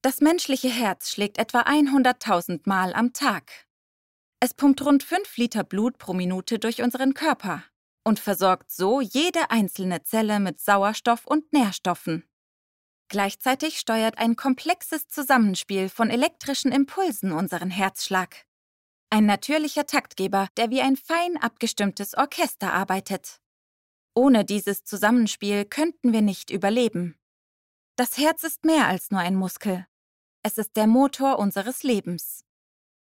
Das menschliche Herz schlägt etwa 100.000 Mal am Tag. Es pumpt rund 5 Liter Blut pro Minute durch unseren Körper und versorgt so jede einzelne Zelle mit Sauerstoff und Nährstoffen. Gleichzeitig steuert ein komplexes Zusammenspiel von elektrischen Impulsen unseren Herzschlag. Ein natürlicher Taktgeber, der wie ein fein abgestimmtes Orchester arbeitet. Ohne dieses Zusammenspiel könnten wir nicht überleben. Das Herz ist mehr als nur ein Muskel. Es ist der Motor unseres Lebens.